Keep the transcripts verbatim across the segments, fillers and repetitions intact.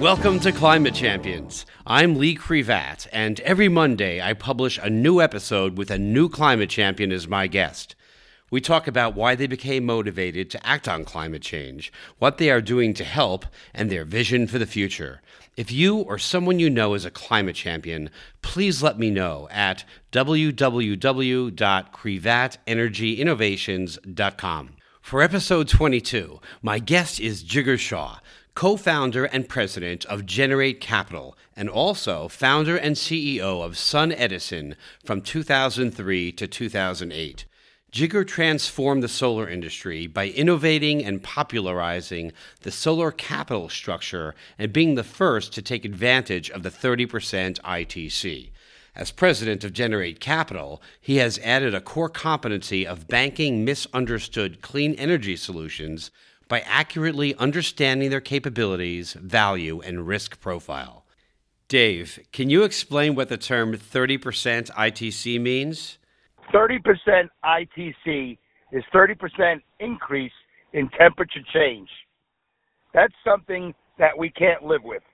Welcome to Climate Champions. I'm Lee Crevat, and every Monday I publish a new episode with a new climate champion as my guest. We talk about why they became motivated to act on climate change, what they are doing to help, and their vision for the future. If you or someone you know is a climate champion, please let me know at w w w dot crevat energy innovations dot com. For episode twenty-two, my guest is Jigar Shah, co-founder and president of Generate Capital, and also founder and C E O of SunEdison from two thousand three to two thousand eight. Jigar transformed the solar industry by innovating and popularizing the solar capital structure and being the first to take advantage of the thirty percent I T C. As president of Generate Capital, he has added a core competency of banking misunderstood clean energy solutions by accurately understanding their capabilities, value, and risk profile. Dave, can you explain what the term thirty percent I T C means? thirty percent I T C is thirty percent increase in temperature change. That's something that we can't live with.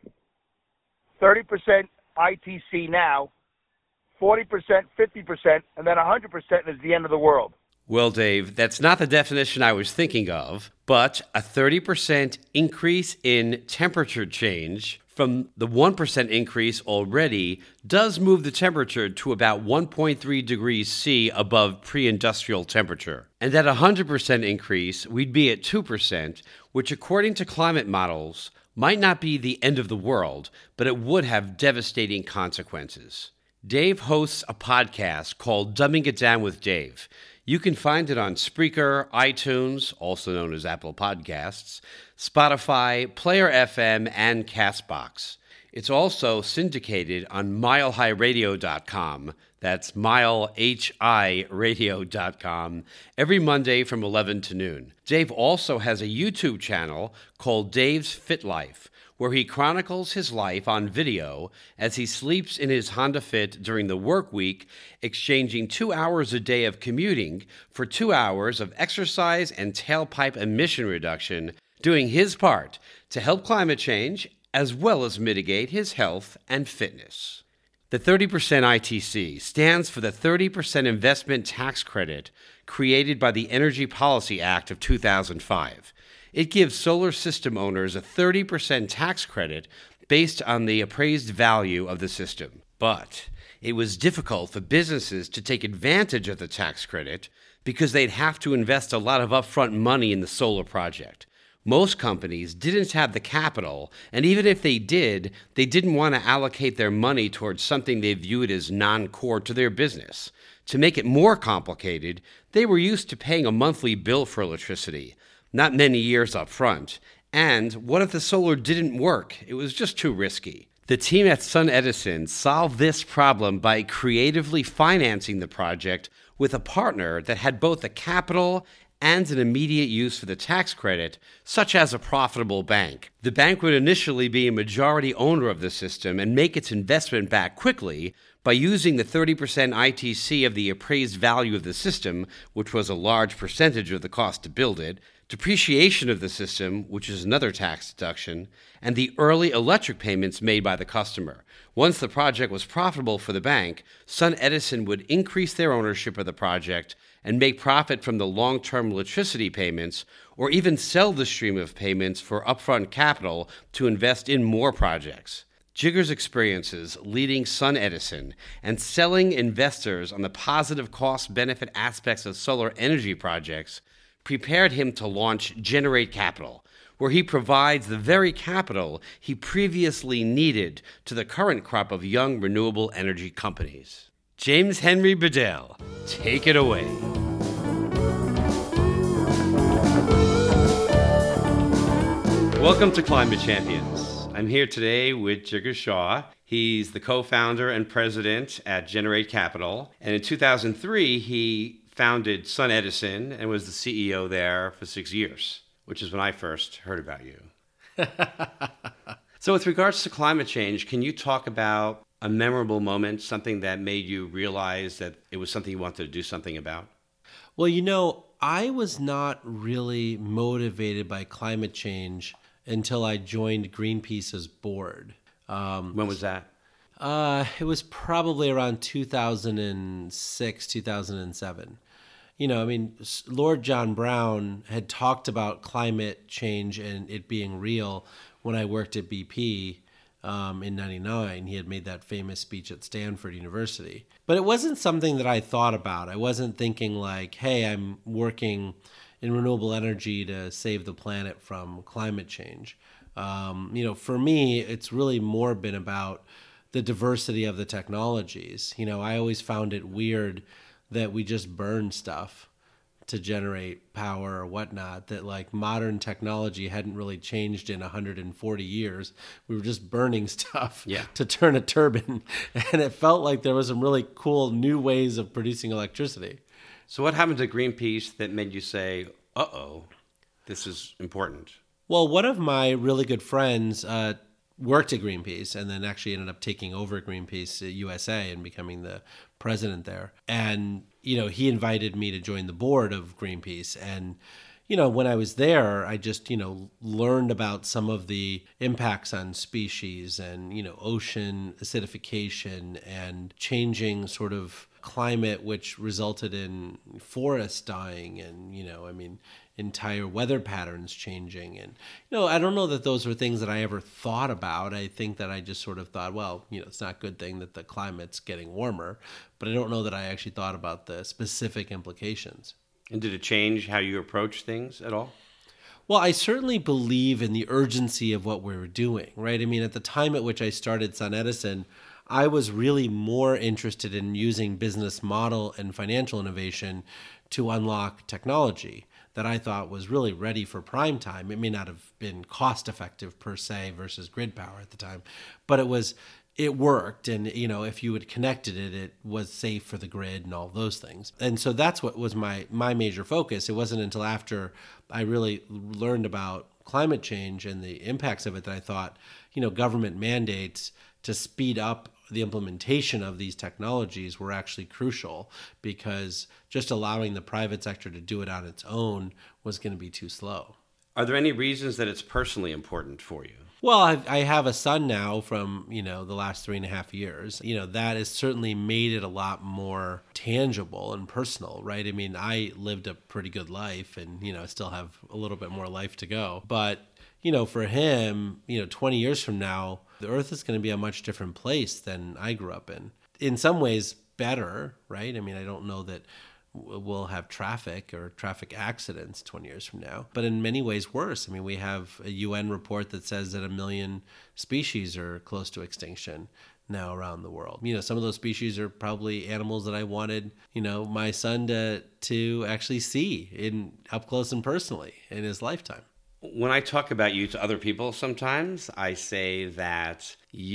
thirty percent I T C now, forty percent, fifty percent, and then one hundred percent is the end of the world. Well, Dave, that's not the definition I was thinking of, but a thirty percent increase in temperature change from the one percent increase already does move the temperature to about one point three degrees C above pre-industrial temperature. And at a one hundred percent increase, we'd be at two percent, which according to climate models might not be the end of the world, but it would have devastating consequences. Dave hosts a podcast called Dumbing It Down with Dave. You can find it on Spreaker, iTunes, also known as Apple Podcasts, Spotify, Player F M, and CastBox. It's also syndicated on mile high radio dot com. That's mile hi radio dot com every Monday from eleven to noon. Dave also has a YouTube channel called Dave's Fit Life, where he chronicles his life on video as he sleeps in his Honda Fit during the work week, exchanging two hours a day of commuting for two hours of exercise and tailpipe emission reduction, doing his part to help climate change as well as mitigate his health and fitness. The thirty percent I T C stands for the thirty percent investment tax credit created by the Energy Policy Act of two thousand five. It gives solar system owners a thirty percent tax credit based on the appraised value of the system. But it was difficult for businesses to take advantage of the tax credit because they'd have to invest a lot of upfront money in the solar project. Most companies didn't have the capital, and even if they did, they didn't want to allocate their money towards something they viewed as non-core to their business. To make it more complicated, they were used to paying a monthly bill for electricity, not many years up front. And what if the solar didn't work? It was just too risky. The team at SunEdison solved this problem by creatively financing the project with a partner that had both the capital and an immediate use for the tax credit, such as a profitable bank. The bank would initially be a majority owner of the system and make its investment back quickly by using the thirty percent I T C of the appraised value of the system, which was a large percentage of the cost to build it, depreciation of the system, which is another tax deduction, and the early electric payments made by the customer. Once the project was profitable for the bank, SunEdison would increase their ownership of the project and make profit from the long-term electricity payments, or even sell the stream of payments for upfront capital to invest in more projects. Jigar's experiences leading SunEdison and selling investors on the positive cost-benefit aspects of solar energy projects prepared him to launch Generate Capital, where he provides the very capital he previously needed to the current crop of young renewable energy companies. James Henry Bedell, take it away. Welcome to Climate Champions. I'm here today with Jigar Shah. He's the co-founder and president at Generate Capital. And in two thousand three, he founded SunEdison and was the C E O there for six years, which is when I first heard about you. So with regards to climate change, can you talk about a memorable moment, something that made you realize that it was something you wanted to do something about? Well, you know, I was not really motivated by climate change until I joined Greenpeace's board. Um, When was that? Uh, it was probably around two thousand six, two thousand seven. You know, I mean, Lord John Brown had talked about climate change and it being real when I worked at B P um, in ninety-nine. He had made that famous speech at Stanford University. But it wasn't something that I thought about. I wasn't thinking like, hey, I'm working in renewable energy to save the planet from climate change. Um, you know, for me, it's really more been about the diversity of the technologies. You know, I always found it weird that we just burn stuff to generate power or whatnot, that like modern technology hadn't really changed in one hundred forty years. We were just burning stuff Yeah. to turn a turbine. And it felt like there was some really cool new ways of producing electricity. So what happened to Greenpeace that made you say, uh-oh, this is important? Well, one of my really good friends uh, worked at Greenpeace and then actually ended up taking over Greenpeace U S A and becoming the president there. And, you know, he invited me to join the board of Greenpeace. And, you know, when I was there, I just, you know, learned about some of the impacts on species and, you know, ocean acidification and changing sort of climate, which resulted in forests dying and, you know, I mean, entire weather patterns changing. And, you know, I don't know that those were things that I ever thought about. I think that I just sort of thought, well, you know, it's not a good thing that the climate's getting warmer, but I don't know that I actually thought about the specific implications. And did it change how you approach things at all? Well, I certainly believe in the urgency of what we were doing, right? I mean, at the time at which I started SunEdison, I was really more interested in using business model and financial innovation to unlock technology that I thought was really ready for prime time. It may not have been cost effective per se versus grid power at the time, but it was it worked. And, you know, if you had connected it, it was safe for the grid and all those things. And so that's what was my my major focus. It wasn't until after I really learned about climate change and the impacts of it that I thought, you know, government mandates to speed up the implementation of these technologies were actually crucial, because just allowing the private sector to do it on its own was going to be too slow. Are there any reasons that it's personally important for you? Well, I've, I have a son now from, you know, the last three and a half years. You know, that has certainly made it a lot more tangible and personal, right? I mean, I lived a pretty good life and, you know, I still have a little bit more life to go. But, you know, for him, you know, twenty years from now, the Earth is going to be a much different place than I grew up in. In some ways, better, right? I mean, I don't know that we'll have traffic or traffic accidents twenty years from now, but in many ways worse. I mean, we have a U N report that says that a million species are close to extinction now around the world. You know, some of those species are probably animals that I wanted, you know, my son to to actually see in up close and personally in his lifetime. When I talk about you to other people sometimes, I say that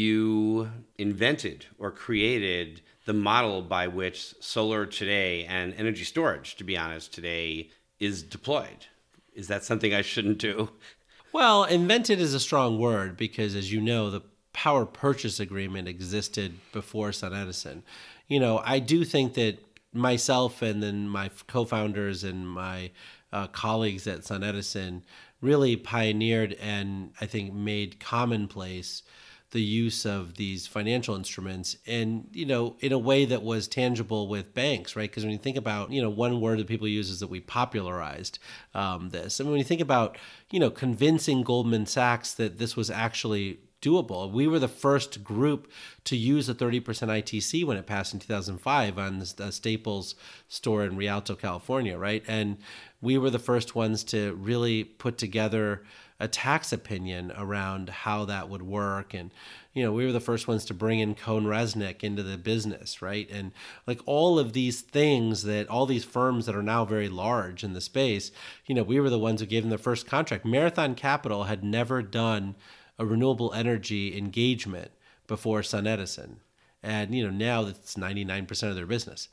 you invented or created the model by which solar today and energy storage, to be honest, today is deployed. Is that something I shouldn't do? Well, invented is a strong word because, as you know, the power purchase agreement existed before SunEdison. You know, I do think that myself and then my co-founders and my uh, colleagues at SunEdison really pioneered and I think made commonplace the use of these financial instruments and, you know, in a way that was tangible with banks, right? Because when you think about, you know, one word that people use is that we popularized um, this. I mean, when you think about, you know, convincing Goldman Sachs that this was actually doable. We were the first group to use a thirty percent I T C when it passed in two thousand five on the Staples store in Rialto, California, right? And we were the first ones to really put together a tax opinion around how that would work. And, you know, we were the first ones to bring in CohnReznick into the business, right? And like all of these things that all these firms that are now very large in the space, you know, we were the ones who gave them the first contract. Marathon Capital had never done a renewable energy engagement before SunEdison. And, you know, now that's ninety-nine percent of their business.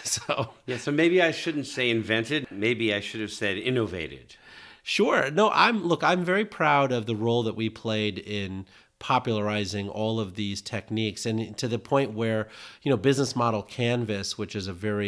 So yeah, so maybe I shouldn't say invented. Maybe I should have said innovated. Sure. No, I'm look, I'm very proud of the role that we played in popularizing all of these techniques, and to the point where, you know, Business Model Canvas, which is a very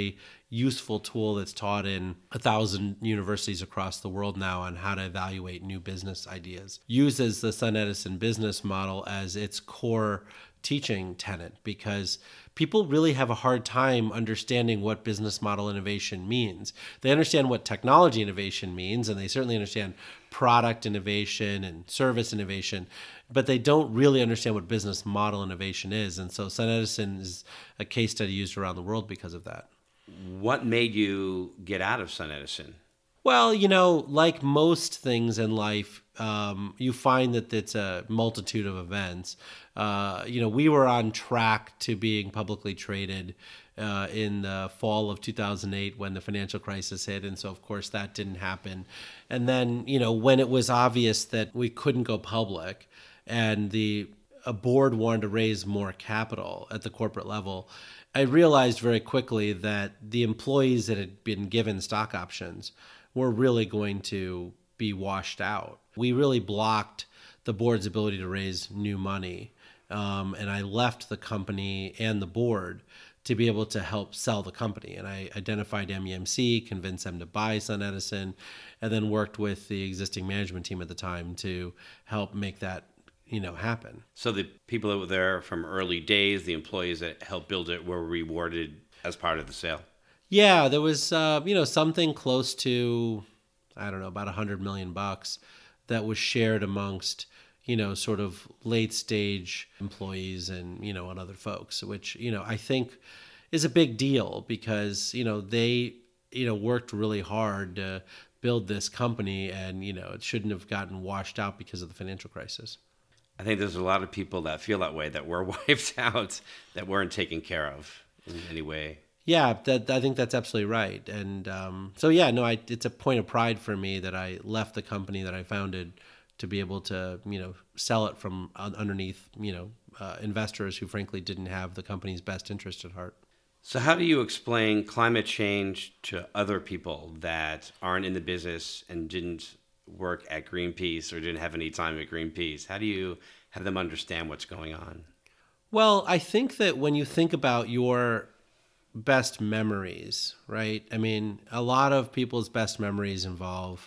useful tool that's taught in a thousand universities across the world now on how to evaluate new business ideas. Uses the SunEdison business model as its core teaching tenet because people really have a hard time understanding what business model innovation means. They understand what technology innovation means, and they certainly understand product innovation and service innovation, but they don't really understand what business model innovation is. And so SunEdison is a case study used around the world because of that. What made you get out of SunEdison? Well, you know, like most things in life, um, you find that it's a multitude of events. Uh, you know, we were on track to being publicly traded uh, in the fall of two thousand eight when the financial crisis hit. And so, of course, that didn't happen. And then, you know, when it was obvious that we couldn't go public and the a board wanted to raise more capital at the corporate level, I realized very quickly that the employees that had been given stock options were really going to be washed out. We really blocked the board's ability to raise new money. Um, and I left the company and the board to be able to help sell the company. And I identified M E M C, convinced them to buy SunEdison, and then worked with the existing management team at the time to help make that, you know, happen. So the people that were there from early days, the employees that helped build it, were rewarded as part of the sale? Yeah, there was, uh, you know, something close to, I don't know, about a hundred million bucks that was shared amongst, you know, sort of late stage employees and, you know, and other folks, which, you know, I think is a big deal because, you know, they, you know, worked really hard to build this company and, you know, it shouldn't have gotten washed out because of the financial crisis. I think there's a lot of people that feel that way, that were wiped out, that weren't taken care of in any way. Yeah, that, I think that's absolutely right. And um, so, yeah, no, I, it's a point of pride for me that I left the company that I founded to be able to, you know, sell it from underneath, you know, uh, investors who frankly didn't have the company's best interest at heart. So how do you explain climate change to other people that aren't in the business and didn't work at Greenpeace or didn't have any time at Greenpeace? How do you have them understand what's going on? Well, I think that when you think about your best memories, right? I mean, a lot of people's best memories involve,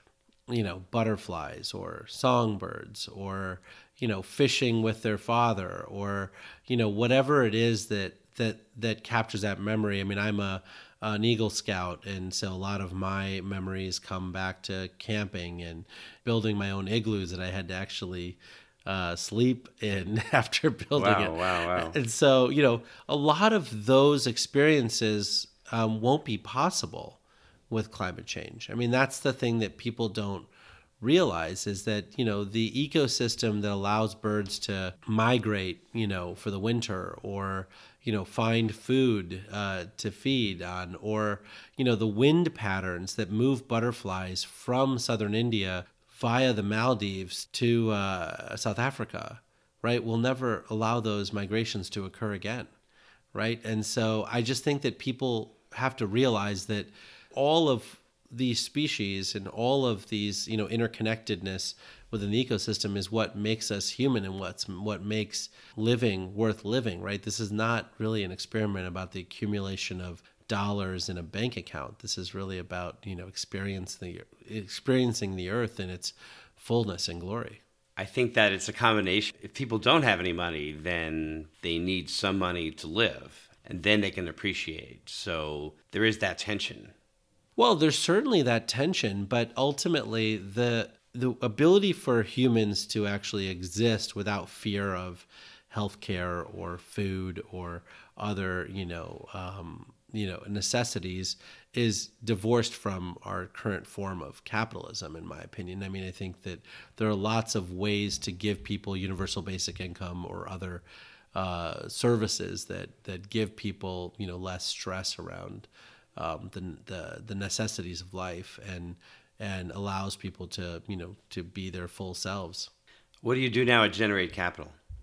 you know, butterflies or songbirds or, you know, fishing with their father or, you know, whatever it is that that that captures that memory. I mean, I'm a an Eagle Scout, and so a lot of my memories come back to camping and building my own igloos that I had to actually uh, sleep in after building wow, it. Wow, wow, And so, you know, a lot of those experiences um, won't be possible with climate change. I mean, that's the thing that people don't realize is that, you know, the ecosystem that allows birds to migrate, you know, for the winter or, you know, find food uh, to feed on, or, you know, the wind patterns that move butterflies from southern India via the Maldives to uh, South Africa, right, will never allow those migrations to occur again, right? And so I just think that people have to realize that all of these species and all of these, you know, interconnectedness within the ecosystem is what makes us human and what's what makes living worth living, right? This is not really an experiment about the accumulation of dollars in a bank account. This is really about, you know, experience the, experiencing the earth in its fullness and glory. I think that it's a combination. If people don't have any money, then they need some money to live, and then they can appreciate. So there is that tension. Well, there's certainly that tension, but ultimately the the ability for humans to actually exist without fear of healthcare or food or other, you know, um, you know, necessities is divorced from our current form of capitalism, in my opinion. I mean, I think that there are lots of ways to give people universal basic income or other uh, services that that give people, you know, less stress around um, the, the the necessities of life and and allows people to, you know, to be their full selves. What do you do now at Generate Capital?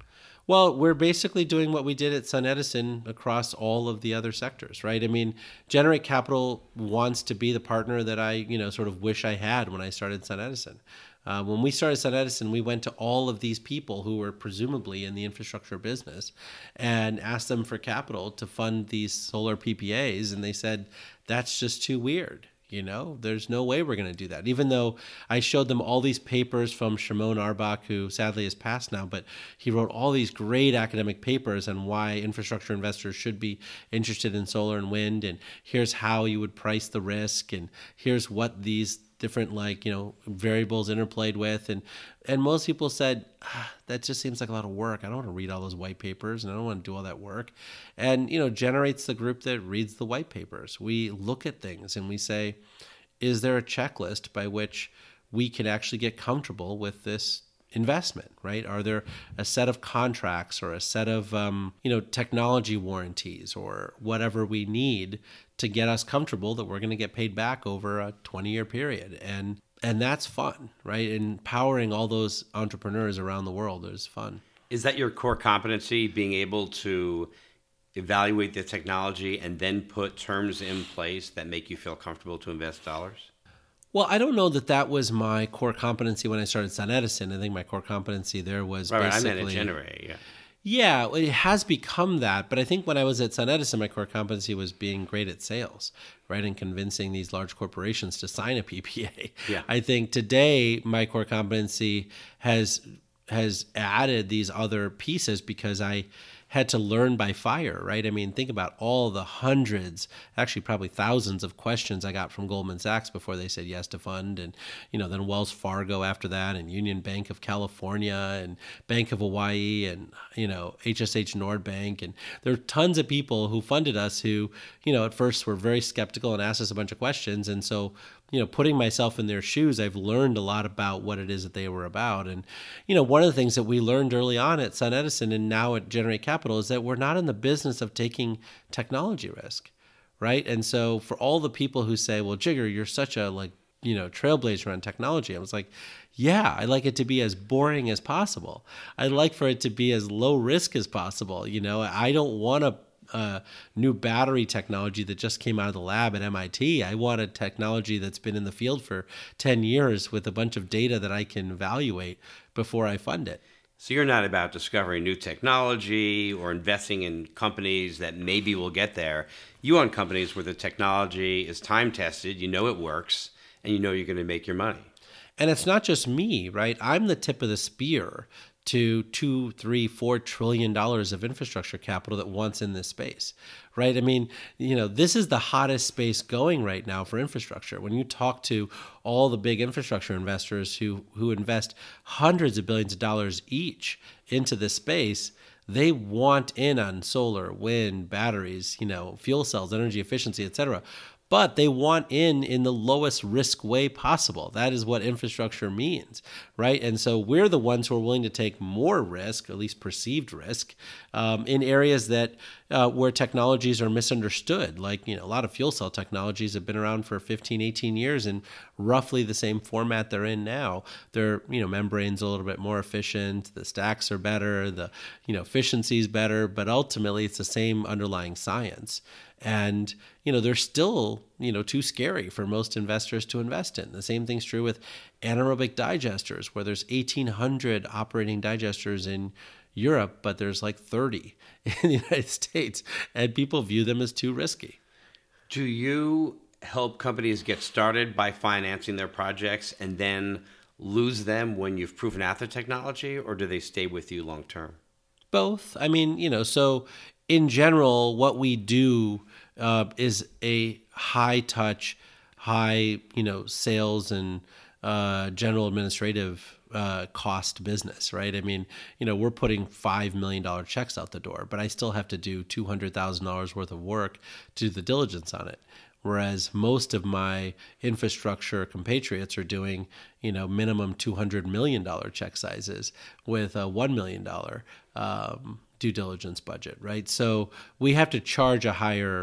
Well, we're basically doing what we did at SunEdison across all of the other sectors, right? I mean, Generate Capital wants to be the partner that I, you know, sort of wish I had when I started SunEdison. Uh, when we started SunEdison, we went to all of these people who were presumably in the infrastructure business and asked them for capital to fund these solar P P As, and they said, that's just too weird. You know, there's no way we're going to do that. Even though I showed them all these papers from Shimon Arbach, who sadly has passed now, but he wrote all these great academic papers on why infrastructure investors should be interested in solar and wind. And here's how you would price the risk. And here's what these different, like, you know, variables interplayed with. And, and most people said, ah, that just seems like a lot of work. I don't want to read all those white papers and I don't want to do all that work. And, you know, Generate's the group that reads the white papers. We look at things and we say, is there a checklist by which we can actually get comfortable with this investment, right? Are there a set of contracts or a set of, um, you know, technology warranties or whatever we need to get us comfortable that we're going to get paid back over a twenty-year period? And and that's fun, right? Empowering all those entrepreneurs around the world is fun. Is that your core competency, being able to evaluate the technology and then put terms in place that make you feel comfortable to invest dollars? Well, I don't know that that was my core competency when I started SunEdison. I think my core competency there was right, basically... Right, I meant at Generate, yeah. Yeah, it has become that. But I think when I was at SunEdison, my core competency was being great at sales, right? And convincing these large corporations to sign a P P A. Yeah. I think today my core competency has has added these other pieces because I had to learn by fire, right? I mean, think about all the hundreds, actually probably thousands of questions I got from Goldman Sachs before they said yes to fund. And, you know, then Wells Fargo after that, and Union Bank of California and Bank of Hawaii and, you know, H S H Nordbank. And there are tons of people who funded us who, you know, at first were very skeptical and asked us a bunch of questions. And so, you know, putting myself in their shoes, I've learned a lot about what it is that they were about. And, you know, one of the things that we learned early on at SunEdison and now at Generate Capital is that we're not in the business of taking technology risk, right? And so for all the people who say, well, Jigger, you're such a, like, you know, trailblazer on technology, I was like, yeah, I like it to be as boring as possible. I'd like for it to be as low risk as possible. You know, I don't want to Uh, new battery technology that just came out of the lab at M I T. I want a technology that's been in the field for ten years with a bunch of data that I can evaluate before I fund it. So you're not about discovering new technology or investing in companies that maybe will get there. You own companies where the technology is time tested, you know it works, and you know you're going to make your money. And it's not just me, right? I'm the tip of the spear to two, three, four trillion dollars of infrastructure capital that wants in this space, right? I mean, you know, this is the hottest space going right now for infrastructure. When you talk to all the big infrastructure investors who who invest hundreds of billions of dollars each into this space, they want in on solar, wind, batteries, you know, fuel cells, energy efficiency, et cetera. But they want in in the lowest risk way possible. That is what infrastructure means, right? And so we're the ones who are willing to take more risk, at least perceived risk, um, in areas that uh, where technologies are misunderstood. Like, you know, a lot of fuel cell technologies have been around for fifteen, eighteen years in roughly the same format they're in now. They're, you know, membranes a little bit more efficient, the stacks are better, the, you know, efficiency is better, but ultimately it's the same underlying science. And, you know, they're still, you know, too scary for most investors to invest in. The same thing's true with anaerobic digesters, where there's eighteen hundred operating digesters in Europe, but there's like thirty in the United States, and people view them as too risky. Do you help companies get started by financing their projects and then lose them when you've proven out the technology, or do they stay with you long term? Both. I mean, you know, so in general, what we do uh, is a high touch, high, you know, sales and uh, general administrative uh, cost business, right? I mean, you know, we're putting five million dollars checks out the door, but I still have to do two hundred thousand dollars worth of work to do the diligence on it. Whereas most of my infrastructure compatriots are doing, you know, minimum two hundred million dollars check sizes with a one million dollars um, due diligence budget, right? So we have to charge a higher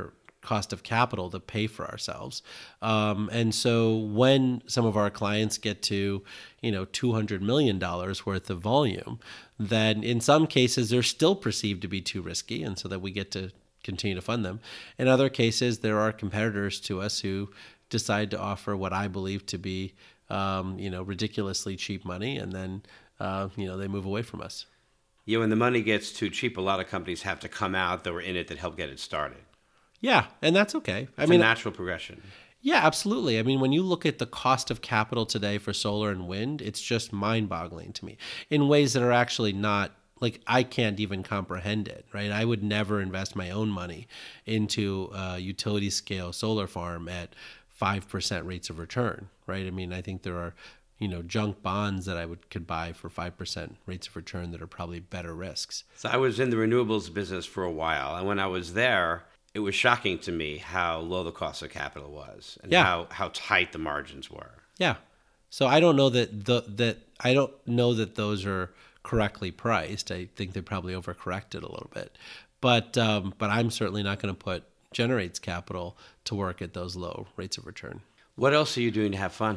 cost of capital to pay for ourselves. Um, and so when some of our clients get to, you know, two hundred million dollars worth of volume, then in some cases they're still perceived to be too risky, and so that we get to continue to fund them. In other cases, there are competitors to us who decide to offer what I believe to be, um, you know, ridiculously cheap money, and then, uh, you know, they move away from us. Yeah, when the money gets too cheap, a lot of companies have to come out that were in it that help get it started. Yeah, and that's okay. I It's mean, a natural progression. yeah, absolutely. I mean, when you look at the cost of capital today for solar and wind, it's just mind-boggling to me in ways that are actually not, like, I can't even comprehend it, right? I would never invest my own money into a utility scale solar farm at five percent rates of return, right? I mean, I think there are, you know, junk bonds that I would could buy for five percent rates of return that are probably better risks. So I was in the renewables business for a while, and when I was there, it was shocking to me how low the cost of capital was, and Yeah. how, how tight the margins were. Yeah. So I don't know that the that I don't know that those are correctly priced. I think they probably overcorrected a little bit, but um, but I'm certainly not going to put Generate's capital to work at those low rates of return. What else are you doing to have fun?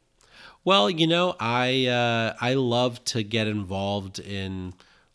Well, you know, I uh, I love to get involved in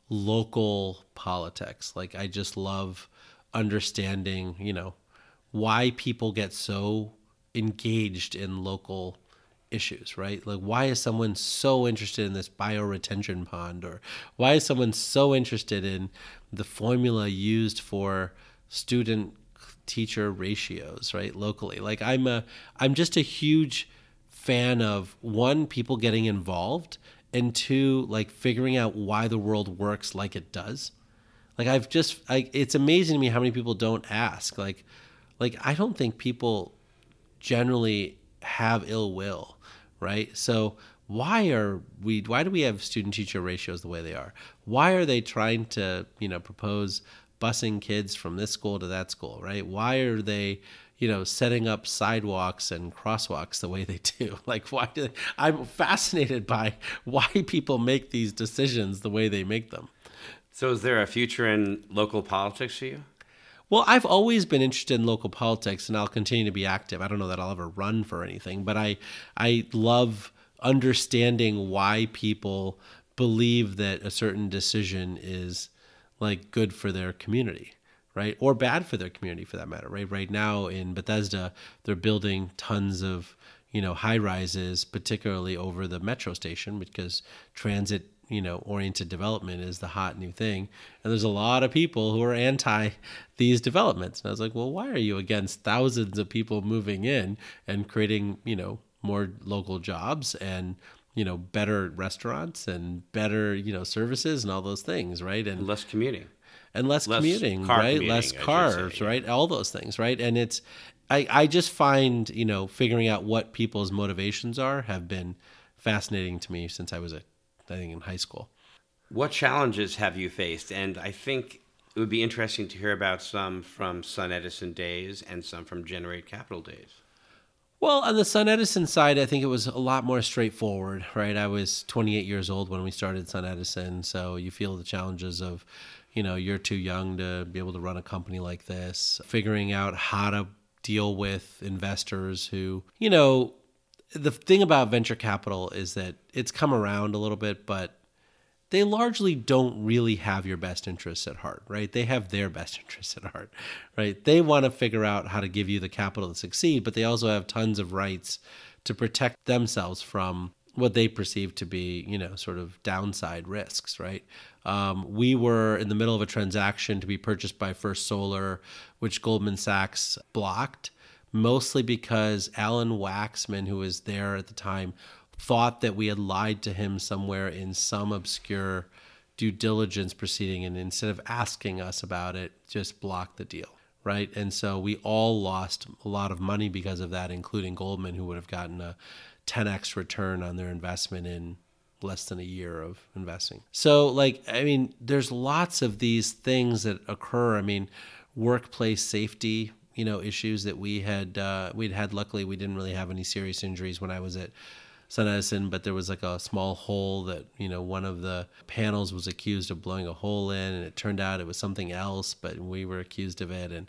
local politics. Like, I just love understanding, you know, why people get so engaged in local issues, right? Like, why is someone so interested in this bioretention pond, or why is someone so interested in the formula used for student teacher ratios, right? Locally. Like, I'm a I'm just a huge fan of, one, people getting involved, and two, like, figuring out why the world works like it does. Like, I've just, I, it's amazing to me how many people don't ask. Like, like I don't think people generally have ill will, right? So why are we, why do we have student teacher ratios the way they are? Why are they trying to, you know, propose busing kids from this school to that school, right? Why are they, you know, setting up sidewalks and crosswalks the way they do? Like, why do they, I'm fascinated by why people make these decisions the way they make them. So is there a future in local politics for you? Well, I've always been interested in local politics, and I'll continue to be active. I don't know that I'll ever run for anything, but I I love understanding why people believe that a certain decision is, like, good for their community, right? Or bad for their community, for that matter, right? Right now in Bethesda, they're building tons of, you know, high rises, particularly over the metro station, because transit, you know, oriented development is the hot new thing. And there's a lot of people who are anti these developments. And I was like, well, why are you against thousands of people moving in and creating, you know, more local jobs and, you know, better restaurants and better, you know, services and all those things, right? And Less commuting. and less, Less commuting, car right? commuting, I Less should cars, say, yeah. right? All those things, right? And it's, I, I just find, you know, figuring out what people's motivations are have been fascinating to me since I was, a, I think, in high school. What challenges have you faced? And I think it would be interesting to hear about some from SunEdison days and some from Generate Capital days. Well, on the SunEdison side, I think it was a lot more straightforward, right? I was twenty-eight years old when we started SunEdison, so you feel the challenges of, you know, you're too young to be able to run a company like this, figuring out how to deal with investors who, you know, the thing about venture capital is that it's come around a little bit, but they largely don't really have your best interests at heart, right? They have their best interests at heart, right? They want to figure out how to give you the capital to succeed, but they also have tons of rights to protect themselves from what they perceive to be, you know, sort of downside risks, right? Um, we were in the middle of a transaction to be purchased by First Solar, which Goldman Sachs blocked, mostly because Alan Waxman, who was there at the time, thought that we had lied to him somewhere in some obscure due diligence proceeding, and instead of asking us about it, just blocked the deal, right? And so we all lost a lot of money because of that, including Goldman, who would have gotten a ten x return on their investment in less than a year of investing. So, like, I mean, there's lots of these things that occur. I mean, workplace safety, you know, issues that we had, uh, we'd had. Luckily, we didn't really have any serious injuries when I was at SunEdison, but there was like a small hole that, you know, one of the panels was accused of blowing a hole in, and it turned out it was something else, but we were accused of it. And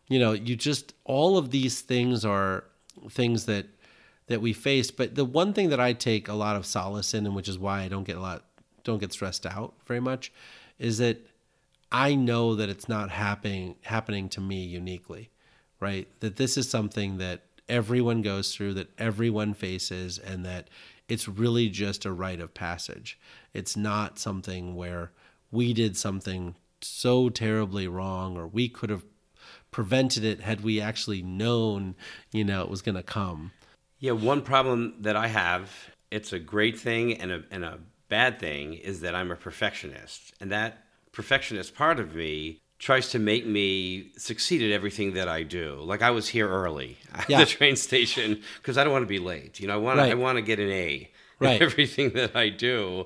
You know, you just, all of these things are things that that we face. But the one thing that I take a lot of solace in, and which is why I don't get a lot, don't get stressed out very much, is that I know that it's not happening happening to me uniquely, right? That this is something that everyone goes through, that everyone faces, and that it's really just a rite of passage. It's not something where we did something so terribly wrong, or we could have prevented it had we actually known, you know, it was going to come. Yeah, one problem that I have, it's a great thing and a and a bad thing, is that I'm a perfectionist. And that perfectionist part of me tries to make me succeed at everything that I do. Like, I was here early at Yeah. the train station because I don't want to be late. You know, I want Right. I want to get an A Right. in everything that I do.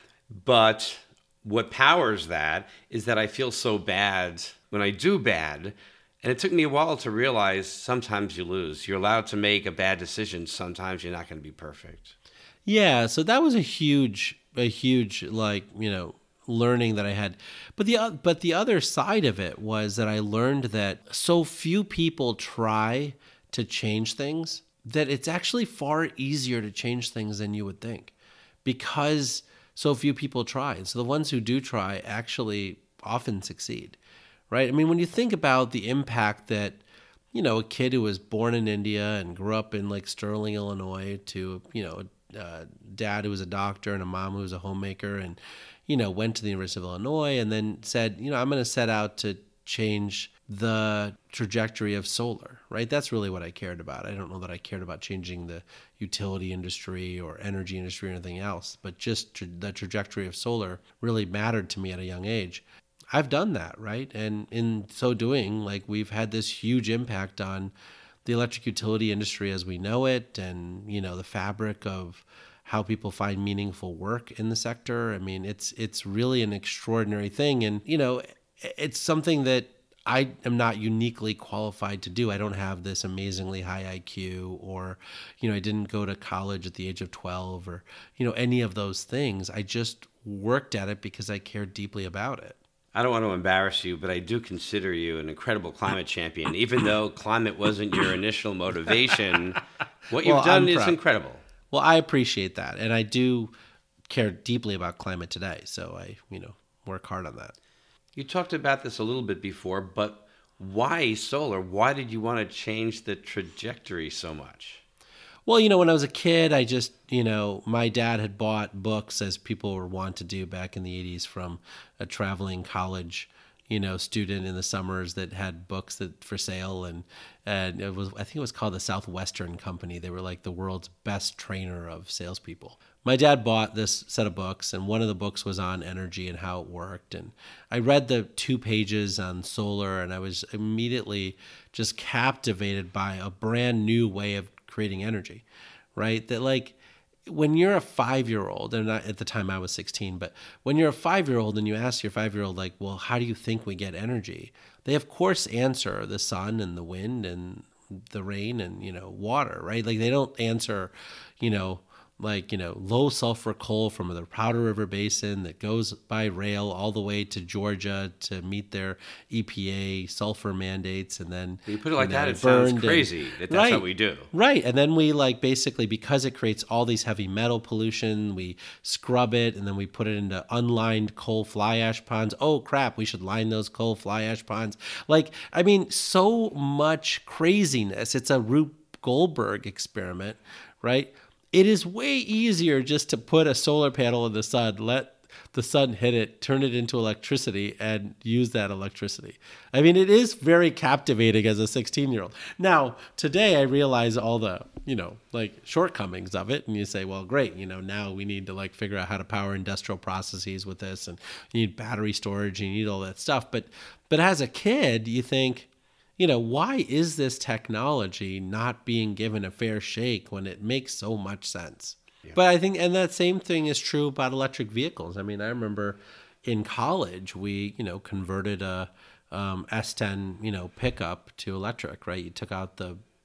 But what powers that is that I feel so bad when I do bad. And it took me a while to realize sometimes you lose. You're allowed to make a bad decision. Sometimes you're not going to be perfect. Yeah, so that was a huge, a huge, like, you know, learning that I had. But the o- but the other side of it was that I learned that so few people try to change things, that it's actually far easier to change things than you would think, because so few people try. And so the ones who do try actually often succeed, right? I mean, when you think about the impact that, you know, a kid who was born in India and grew up in like Sterling, Illinois, to, you know, a dad who was a doctor and a mom who was a homemaker, and, you know, went to the University of Illinois and then said, you know, I'm going to set out to change the trajectory of solar, right? That's really what I cared about. I don't know that I cared about changing the utility industry or energy industry or anything else, but just tra- the trajectory of solar really mattered to me at a young age. I've done that, right? And in so doing, like, we've had this huge impact on the electric utility industry as we know it, and, you know, the fabric of how people find meaningful work in the sector. I mean, it's it's really an extraordinary thing. And, you know, it's something that I am not uniquely qualified to do. I don't have this amazingly high I Q, or, you know, I didn't go to college at the age of twelve, or, you know, any of those things. I just worked at it because I cared deeply about it. I don't want to embarrass you, but I do consider you an incredible climate champion. Even though climate wasn't your initial motivation, what you've Well, done I'm is proud. incredible. Well, I appreciate that. And I do care deeply about climate today. So I, you know, work hard on that. You talked about this a little bit before, but why solar? Why did you want to change the trajectory so much? Well, you know, when I was a kid, I just, you know, my dad had bought books, as people were wont to do back in the eighties, from a traveling college, you know, student in the summers that had books that for sale. And, and it was, I think it was called the Southwestern Company. They were like the world's best trainer of salespeople. My dad bought this set of books, and one of the books was on energy and how it worked. And I read the two pages on solar, and I was immediately just captivated by a brand new way of creating energy, right? That, like, when you're a five-year-old, and not, at the time I was sixteen, but when you're a five-year-old and you ask your five-year-old, like, well, how do you think we get energy? They, of course, answer the sun and the wind and the rain and, you know, water, right? Like, they don't answer, you know, like, you know, low sulfur coal from the Powder River Basin that goes by rail all the way to Georgia to meet their E P A sulfur mandates. And then You put it like you know, that, it sounds burned crazy and, that that's right, what we do. Right. And then we, like, basically, because it creates all these heavy metal pollution, we scrub it and then we put it into unlined coal fly ash ponds. Oh, crap, we should line those coal fly ash ponds. Like, I mean, so much craziness. It's a Rube Goldberg experiment, right? It is way easier just to put a solar panel in the sun, let the sun hit it, turn it into electricity, and use that electricity. I mean, it is very captivating as a sixteen-year-old. Now, today I realize all the, you know, like, shortcomings of it, and you say, well, great, you know, now we need to, like, figure out how to power industrial processes with this, and you need battery storage, and you need all that stuff. But, but as a kid, you think, you know, why is this technology not being given a fair shake when it makes so much sense? Yeah. But I think, and that same thing is true about electric vehicles. I mean, I remember in college, we, you know, converted a um, S ten, you know, pickup to electric, right? You took out the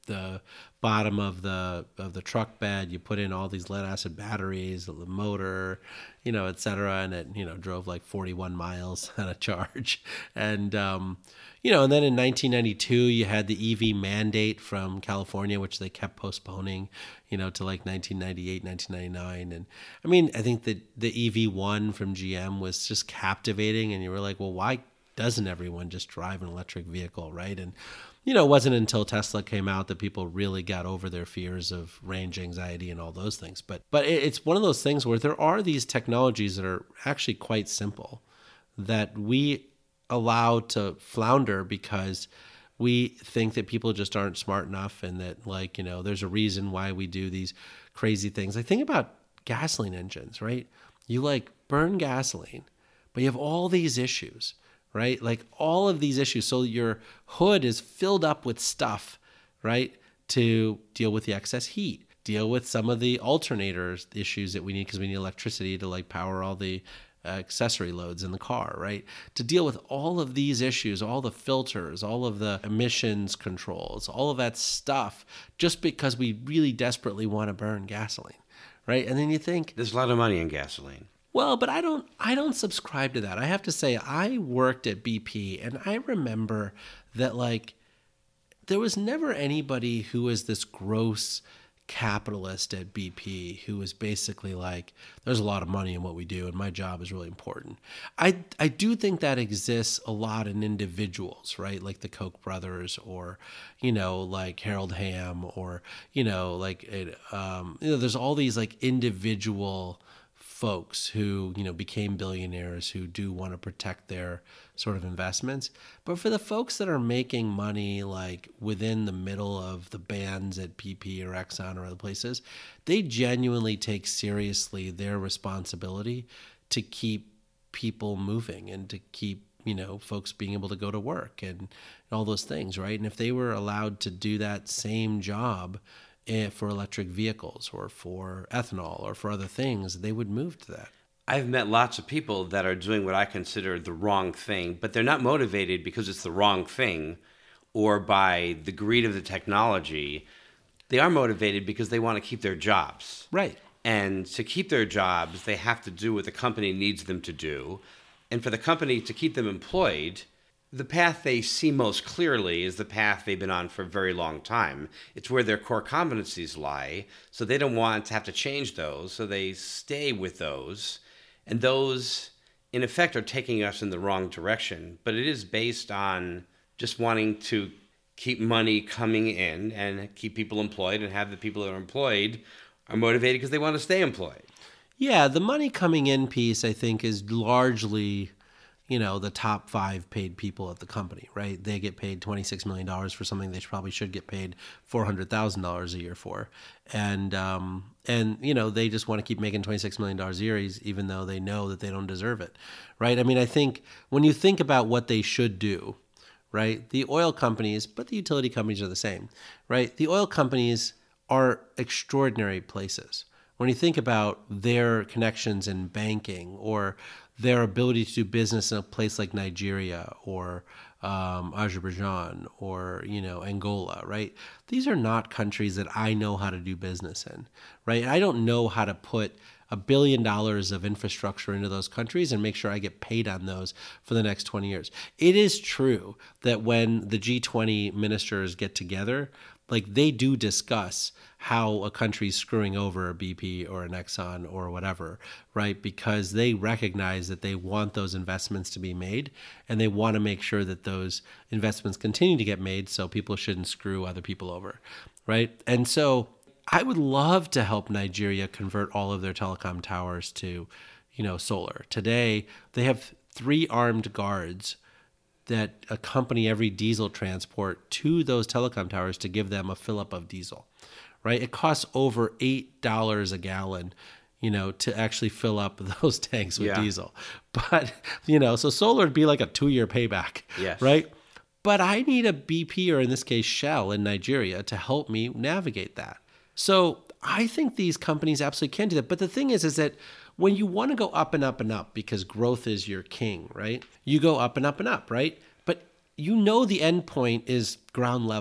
the bottom of the of the truck bed. You put in all these lead acid batteries, the motor, you know, et cetera, and it, you know, drove like forty-one miles on a charge. And um, you know, and then in nineteen ninety-two, you had the E V mandate from California, which they kept postponing, you know, to like nineteen ninety-eight, nineteen ninety-nine. And I mean, I think that the E V one from G M was just captivating, and you were like, well, why doesn't everyone just drive an electric vehicle, right? And you know, it wasn't until Tesla came out that people really got over their fears of range anxiety and all those things. But but it's one of those things where there are these technologies that are actually quite simple that we allow to flounder because we think that people just aren't smart enough, and that, like, you know, there's a reason why we do these crazy things. Like, think about gasoline engines, right? You like burn gasoline, but you have all these issues, right? Like all of these issues. So your hood is filled up with stuff, right? To deal with the excess heat, deal with some of the alternators issues that we need because we need electricity to like power all the uh, accessory loads in the car, right? To deal with all of these issues, all the filters, all of the emissions controls, all of that stuff, just because we really desperately want to burn gasoline, right? And then you think, there's a lot of money in gasoline. Well, but I don't I don't subscribe to that. I have to say, I worked at B P, and I remember that, like, there was never anybody who was this gross capitalist at B P who was basically like, there's a lot of money in what we do, and my job is really important. I I do think that exists a lot in individuals, right? Like the Koch brothers, or, you know, like Harold Hamm, or, you know, like, it, um, you know, there's all these like individual folks who, you know, became billionaires who do want to protect their sort of investments. But for the folks that are making money like within the middle of the bands at B P or Exxon or other places, they genuinely take seriously their responsibility to keep people moving and to keep, you know, folks being able to go to work and, and all those things, right? And if they were allowed to do that same job for electric vehicles or for ethanol or for other things, they would move to that. I've met lots of people that are doing what I consider the wrong thing, but they're not motivated because it's the wrong thing or by the greed of the technology. They are motivated because they want to keep their jobs. Right. And to keep their jobs, they have to do what the company needs them to do. And for the company to keep them employed, the path they see most clearly is the path they've been on for a very long time. It's where their core competencies lie, so they don't want to have to change those, so they stay with those. And those, in effect, are taking us in the wrong direction. But it is based on just wanting to keep money coming in and keep people employed, and have the people that are employed are motivated because they want to stay employed. Yeah, the money coming in piece, I think, is largely, you know, the top five paid people at the company, right? They get paid twenty-six million dollars for something they probably should get paid four hundred thousand dollars a year for. And, um, and you know, they just want to keep making twenty-six million dollars a year, even though they know that they don't deserve it, right? I mean, I think when you think about what they should do, right, the oil companies, but the utility companies are the same, right? The oil companies are extraordinary places. When you think about their connections in banking, or their ability to do business in a place like Nigeria or um, Azerbaijan or, you know, Angola, right? These are not countries that I know how to do business in, right? I don't know how to put a billion dollars of infrastructure into those countries and make sure I get paid on those for the next twenty years. It is true that when the G twenty ministers get together, like, they do discuss how a country's screwing over a B P or an Exxon or whatever, right? Because they recognize that they want those investments to be made, and they want to make sure that those investments continue to get made, so people shouldn't screw other people over, right? And so I would love to help Nigeria convert all of their telecom towers to, you know, solar. Today, they have three armed guards that accompany every diesel transport to those telecom towers to give them a fill-up of diesel, right? It costs over eight dollars a gallon, you know, to actually fill up those tanks with yeah. diesel. But, you know, so solar would be like a two-year payback, yes. right? But I need a B P, or in this case, Shell in Nigeria, to help me navigate that. So I think these companies absolutely can do that. But the thing is, is that when you want to go up and up and up because growth is your king, right? You go up and up and up, right? But you know the end point is ground level.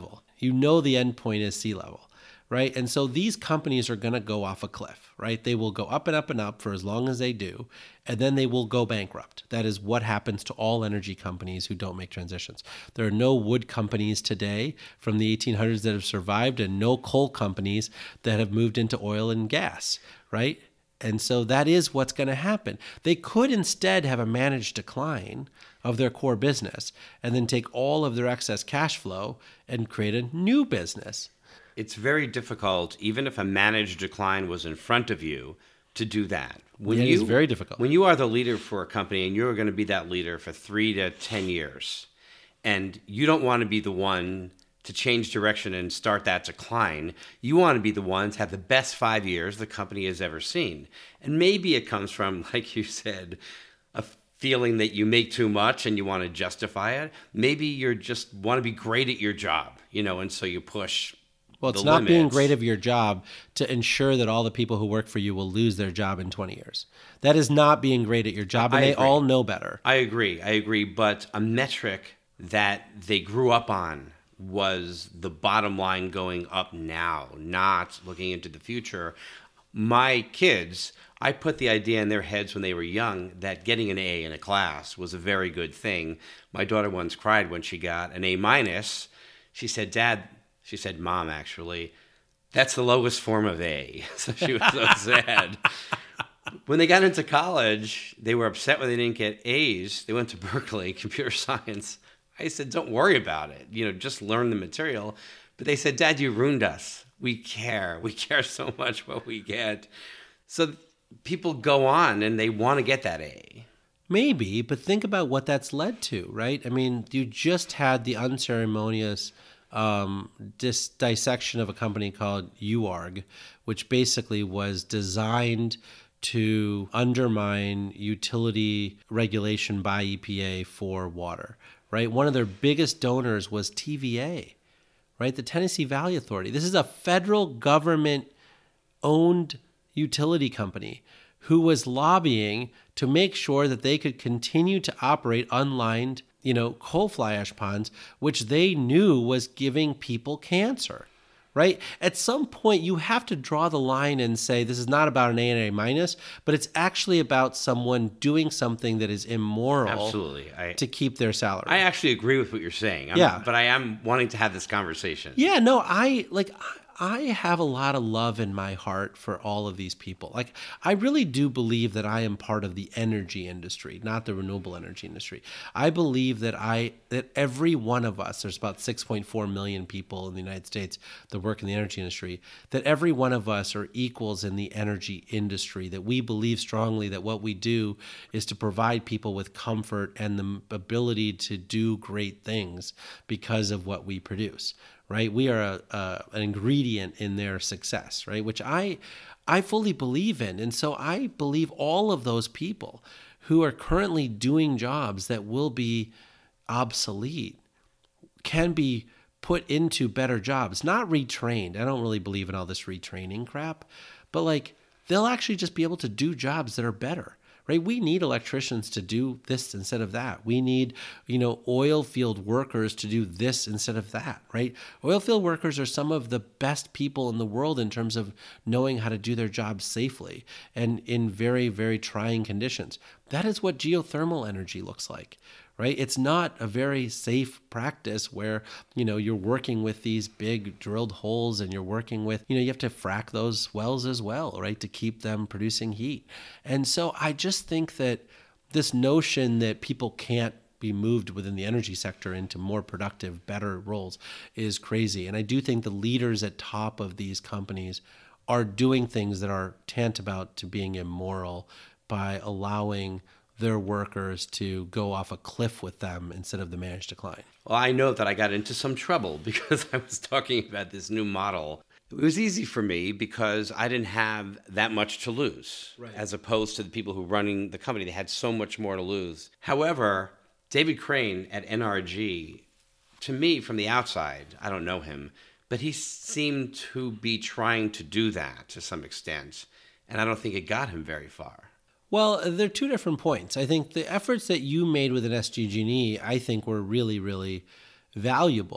You know the end point is sea level, right? And so these companies are going to go off a cliff, right? They will go up and up and up for as long as they do, and then they will go bankrupt. That is what happens to all energy companies who don't make transitions. There are no wood companies today from the eighteen hundreds that have survived, and no coal companies that have moved into oil and gas, right? And so that is what's going to happen. They could instead have a managed decline of their core business and then take all of their excess cash flow and create a new business. It's very difficult, even if a managed decline was in front of you, to do that. When It you, is very difficult. When you are the leader for a company and you're going to be that leader for three to ten years, and you don't want to be the one to change direction and start that decline, you want to be the one to have the best five years the company has ever seen. And maybe it comes from, like you said, a feeling that you make too much and you want to justify it. Maybe you just want to be great at your job, you know, and so you push. Well, it's the not limits. being great of your job to ensure that all the people who work for you will lose their job in twenty years. That is not being great at your job, and I they agree. all know better. I agree. I agree. But a metric that they grew up on was the bottom line going up now, not looking into the future. My kids, I put the idea in their heads when they were young that getting an A in a class was a very good thing. My daughter once cried when she got an A minus. She said, Dad, she said, Mom, actually, that's the lowest form of A. So she was so sad. When they got into college, they were upset when they didn't get A's. They went to Berkeley, computer science. I said, don't worry about it. You know, just learn the material. But they said, Dad, you ruined us. We care. We care so much what we get. So people go on and they want to get that A. Maybe, but think about what that's led to, right? I mean, you just had the unceremonious um, dis- dissection of a company called U A R G, which basically was designed to undermine utility regulation by E P A for water, right? One of their biggest donors was T V A, right? The Tennessee Valley Authority. This is a federal government-owned utility company who was lobbying to make sure that they could continue to operate unlined, you know, coal fly ash ponds, which they knew was giving people cancer. Right? At some point, you have to draw the line and say, this is not about an A and A minus, but it's actually about someone doing something that is immoral. Absolutely. I, to keep their salary. I actually agree with what you're saying. I'm, Yeah. But I am wanting to have this conversation. Yeah, no, I like I have a lot of love in my heart for all of these people. Like, I really do believe that I am part of the energy industry, not the renewable energy industry. I believe that I that every one of us, there's about six point four million people in the United States that work in the energy industry, that every one of us are equals in the energy industry, that we believe strongly that what we do is to provide people with comfort and the ability to do great things because of what we produce. Right, we are a, a, an ingredient in their success, right? Which I, I fully believe in, and so I believe all of those people who are currently doing jobs that will be obsolete can be put into better jobs, not retrained. I don't really believe in all this retraining crap, but like they'll actually just be able to do jobs that are better. Right? We need electricians to do this instead of that. We need, you know, oil field workers to do this instead of that, right? Oil field workers are some of the best people in the world in terms of knowing how to do their jobs safely and in very, very trying conditions. That is what geothermal energy looks like, right? It's not a very safe practice where, you know, you're working with these big drilled holes and you're working with, you know, you have to frack those wells as well, right, to keep them producing heat. And so I just think that this notion that people can't be moved within the energy sector into more productive, better roles is crazy. And I do think the leaders at top of these companies are doing things that are tantamount to being immoral by allowing their workers to go off a cliff with them instead of the managed decline. Well, I know that I got into some trouble because I was talking about this new model. It was easy for me because I didn't have that much to lose, right, as opposed to the people who were running the company. They had so much more to lose. However, David Crane at N R G, to me, from the outside, I don't know him, but he seemed to be trying to do that to some extent, and I don't think it got him very far. Well, they're two different points. I think the efforts that you made with an S G G and E, I think, were really, really valuable.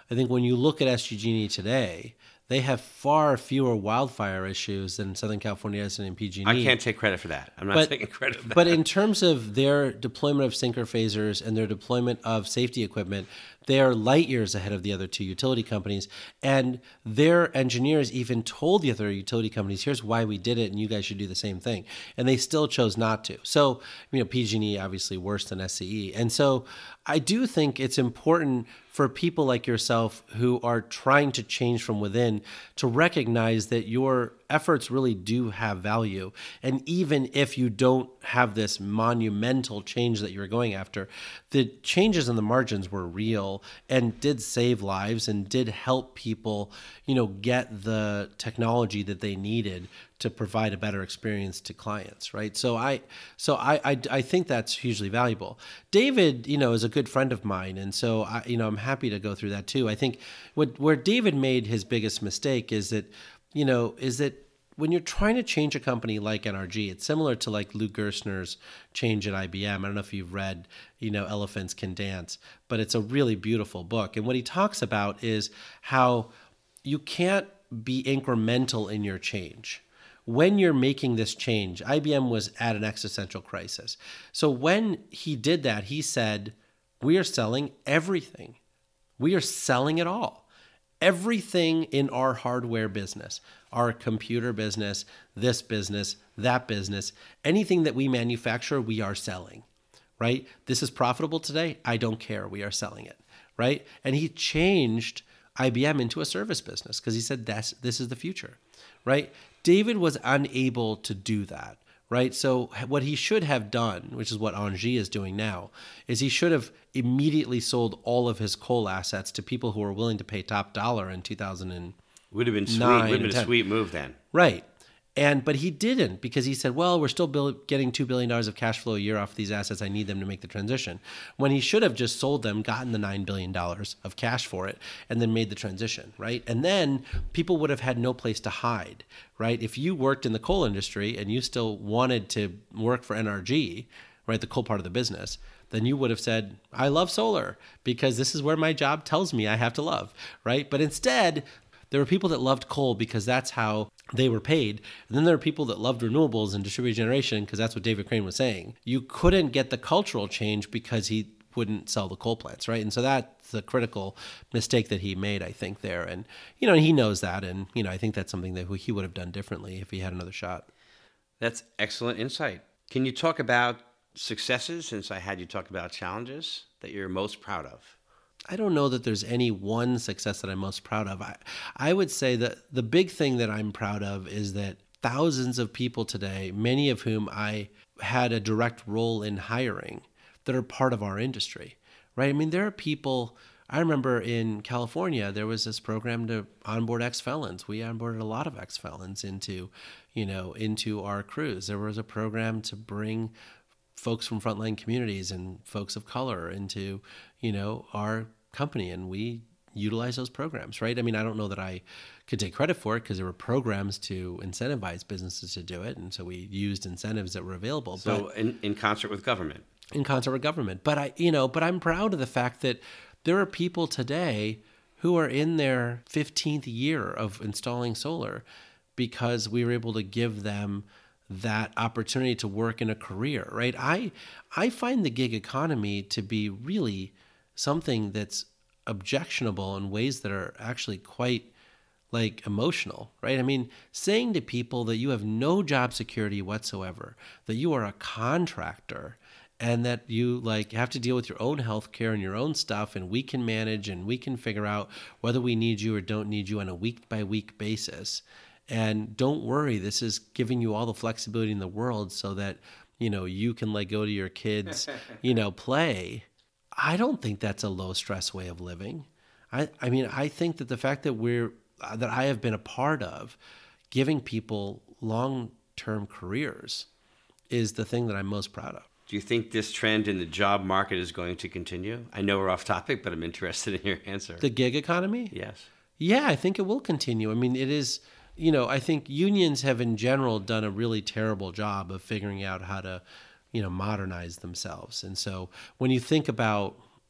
I think when you look at S G and E today, they have far fewer wildfire issues than Southern California Edison and P G and E. I can't take credit for that. I'm not But- taking credit for that. But in terms of their deployment of sinker phasers and their deployment of safety equipment, they are light years ahead of the other two utility companies. And their engineers even told the other utility companies, here's why we did it, and you guys should do the same thing. And they still chose not to. So, you know, P G and E obviously worse than S C E. And so I do think it's important for people like yourself who are trying to change from within to recognize that your efforts really do have value. And even if you don't have this monumental change that you're going after, the changes in the margins were real and did save lives and did help people, you know, get the technology that they needed to provide a better experience to clients, right? So I, so I, I, I think that's hugely valuable. David, you know, is a good friend of mine, and so I, you know, I'm happy to go through that too. I think what where David made his biggest mistake is that, you know, is that when you're trying to change a company like N R G, it's similar to like Lou Gerstner's change at I B M. I don't know if you've read, you know, Elephants Can Dance, but it's a really beautiful book. And what he talks about is how you can't be incremental in your change. When you're making this change, I B M was at an existential crisis. So when he did that, he said, we are selling everything. We are selling it all. Everything in our hardware business, our computer business, this business, that business, anything that we manufacture, we are selling, right? This is profitable today. I don't care. We are selling it, right? And he changed I B M into a service business because he said, that's, this is the future, right? David was unable to do that, right? So what he should have done, which is what Engie is doing now, is he should have immediately sold all of his coal assets to people who were willing to pay top dollar in two thousand nine. Would have been sweet. Would have been a ten. sweet move then. Right. And but he didn't because he said, well, we're still build, getting two billion dollars of cash flow a year off these assets. I need them to make the transition. When he should have just sold them, gotten the nine billion dollars of cash for it, and then made the transition, right? And then people would have had no place to hide, right? If you worked in the coal industry and you still wanted to work for N R G, right, the coal part of the business, then you would have said, I love solar because this is where my job tells me I have to love, right? But instead, there were people that loved coal because that's how they were paid. And then there are people that loved renewables and distributed generation because that's what David Crane was saying. You couldn't get the cultural change because he wouldn't sell the coal plants, right? And so that's the critical mistake that he made, I think, there. And, you know, he knows that. And, you know, I think that's something that he would have done differently if he had another shot. That's excellent insight. Can you talk about successes, since I had you talk about challenges, that you're most proud of? I don't know that there's any one success that I'm most proud of. I, I would say that the big thing that I'm proud of is that thousands of people today, many of whom I had a direct role in hiring, that are part of our industry, right? I mean, there are people, I remember in California, there was this program to onboard ex-felons. We onboarded a lot of ex-felons into, you know, into our crews. There was a program to bring folks from frontline communities and folks of color into, you know, our company, and we utilize those programs, right? I mean, I don't know that I could take credit for it because there were programs to incentivize businesses to do it, and so we used incentives that were available. So but, in, in concert with government. In concert with government. But I, you know, but I'm proud of the fact that there are people today who are in their fifteenth year of installing solar because we were able to give them that opportunity to work in a career, right? I I find the gig economy to be really something that's objectionable in ways that are actually quite like emotional, right? I mean, saying to people that you have no job security whatsoever, that you are a contractor and that you like have to deal with your own health care and your own stuff, and we can manage and we can figure out whether we need you or don't need you on a week by week basis. And don't worry, this is giving you all the flexibility in the world so that, you know, you can like go to your kids, you know, play. I don't think that's a low stress way of living. I, I mean, I think that the fact that we're, that I have been a part of giving people long-term careers is the thing that I'm most proud of. Do you think this trend in the job market is going to continue? I know we're off topic, but I'm interested in your answer. The gig economy? Yes. Yeah, I think it will continue. I mean, it is, you know, I think unions have in general done a really terrible job of figuring out how to, you know, modernize themselves. And so when you think about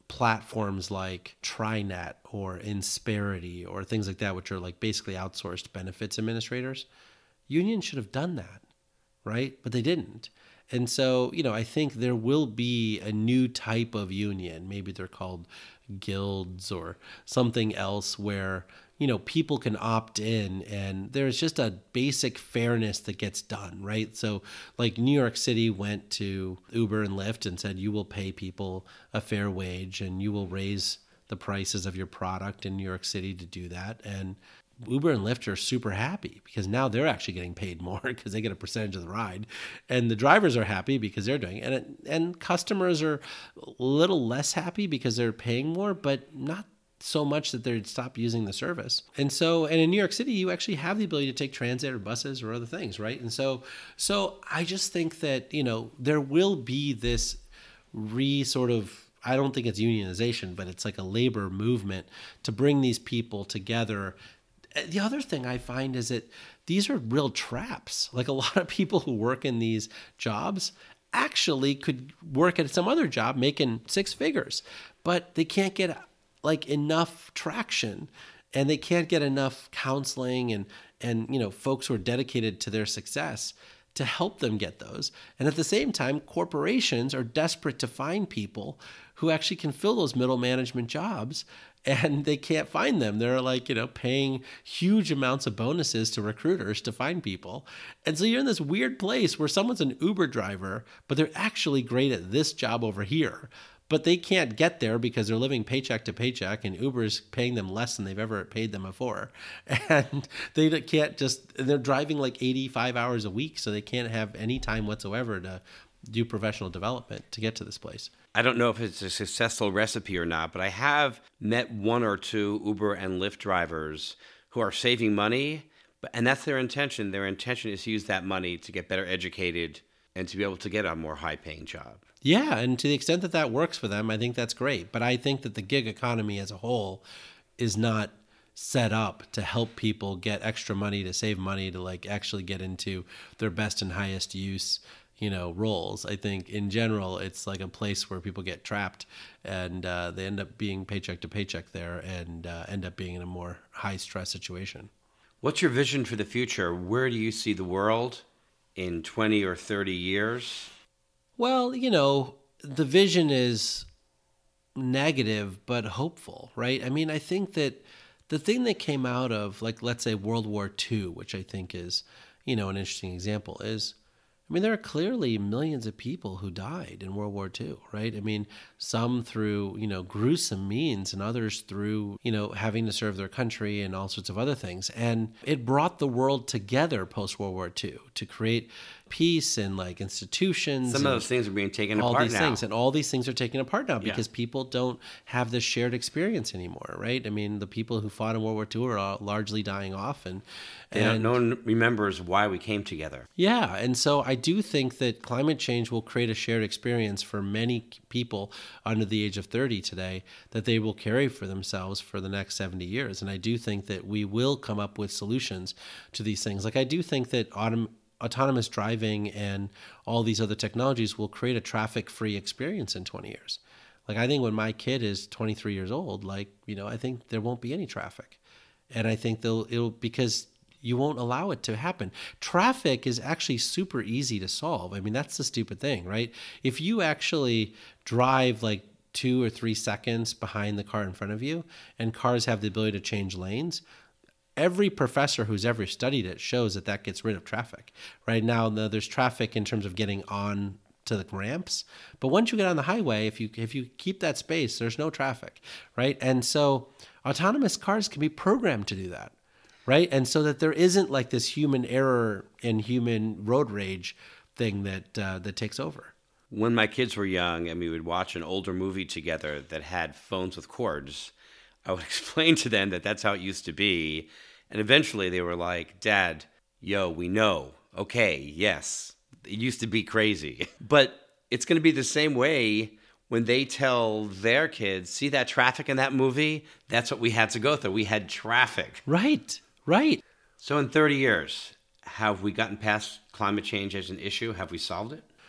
platforms like TriNet or Insperity or things like that, which are like basically outsourced benefits administrators, unions should have done that, right? But they didn't. And so, you know, I think there will be a new type of union. Maybe they're called guilds or something else where, you know, people can opt in and there's just a basic fairness that gets done, right? So like New York City went to Uber and Lyft and said, you will pay people a fair wage and you will raise the prices of your product in New York City to do that. And Uber and Lyft are super happy because now they're actually getting paid more because they get a percentage of the ride, and the drivers are happy because they're doing it. And, it, and customers are a little less happy because they're paying more, but not so much that they'd stop using the service. And so, and in New York City, you actually have the ability to take transit or buses or other things, right? And so, so I just think that, you know, there will be this re sort of, I don't think it's unionization, but it's like a labor movement to bring these people together. The other thing I find is that these are real traps. Like a lot of people who work in these jobs actually could work at some other job making six figures, but they can't get like enough traction and they can't get enough counseling and, and, you know, folks who are dedicated to their success to help them get those. And at the same time, corporations are desperate to find people who actually can fill those middle management jobs, and they can't find them. They're like, you know, paying huge amounts of bonuses to recruiters to find people. And so you're in this weird place where someone's an Uber driver, but they're actually great at this job over here. But they can't get there because they're living paycheck to paycheck and Uber's paying them less than they've ever paid them before. And they can't just, they're driving like eighty-five hours a week, so they can't have any time whatsoever to do professional development to get to this place. I don't know if it's a successful recipe or not, but I have met one or two Uber and Lyft drivers who are saving money, but and that's their intention. Their intention is to use that money to get better educated and to be able to get a more high-paying job. Yeah, and to the extent that that works for them, I think that's great. But I think that the gig economy as a whole is not set up to help people get extra money, to save money, to like actually get into their best and highest use, you know, roles. I think in general, it's like a place where people get trapped and uh, they end up being paycheck to paycheck there and uh, end up being in a more high stress situation. What's your vision for the future? Where do you see the world in twenty or thirty years? Well, you know, the vision is negative but hopeful, right? I mean, I think that the thing that came out of, like, let's say World War Two, which I think is, you know, an interesting example, is, I mean, there are clearly millions of people who died in World War Two, right? I mean, some through, you know, gruesome means and others through, you know, having to serve their country and all sorts of other things. And it brought the world together post-World War Two to create peace and like institutions. Some of those things are being taken all apart these now. things, and all these things are taken apart now Yeah. because people don't have this shared experience anymore, right? I mean, the people who fought in World War Two are all largely dying off, and, They don't- and no one remembers why we came together. yeah, and so I do think that climate change will create a shared experience for many people under the age of thirty today that they will carry for themselves for the next seventy years. And I do think that we will come up with solutions to these things. Like I do think that autom- autonomous driving and all these other technologies will create a traffic-free experience in twenty years. Like I think when my kid is twenty-three years old, like, you know, I think there won't be any traffic. And I think they'll, it'll, because you won't allow it to happen. Traffic is actually super easy to solve. I mean, that's the stupid thing, right? If you actually drive like two or three seconds behind the car in front of you, and cars have the ability to change lanes, every professor who's ever studied it shows that that gets rid of traffic. Right now, there's traffic in terms of getting on to the ramps, but once you get on the highway, if you if you keep that space, there's no traffic, right? And so autonomous cars can be programmed to do that, right? And so that there isn't like this human error and human road rage thing that uh, that takes over. When my kids were young and we would watch an older movie together that had phones with cords, I would explain to them that that's how it used to be. And eventually they were like, Dad, yo, we know. Okay, yes. It used to be crazy. But it's going to be the same way when they tell their kids, see that traffic in that movie? That's what we had to go through. We had traffic. Right, right. So in thirty years, have we gotten past climate change as an issue? Have we solved it?